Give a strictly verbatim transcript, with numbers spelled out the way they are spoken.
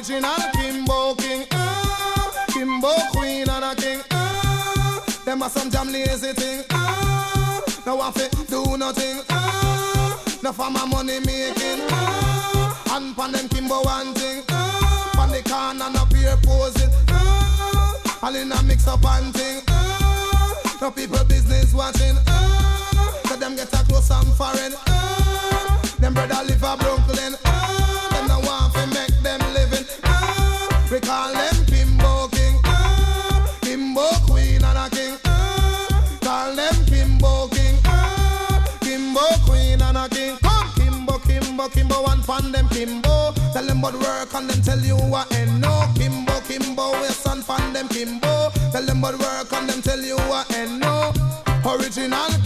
Original Kimbo King, uh, Kimbo Queen and a King, uh, them are some jam lazy thing, uh, no one fit do nothing, uh, no for my money making, uh, and pan them Kimbo one thing, uh, pan the can and up here posing, uh, all in a mix up and thing, uh, no people business watching, uh, so them get a close and foreign, uh, them brother live a Brooklyn, uh, them no want to make them living, uh, we call them Kimbo King, uh, Kimbo Queen and a King, uh, call them Kimbo King, uh, Kimbo Queen and a King, come Kimbo, Kimbo, Kimbo, one fan them Kimbo, tell them about work and them tell you what and no, Kimbo, Kimbo, we son fan them Kimbo, tell them about work and them tell you what and no, original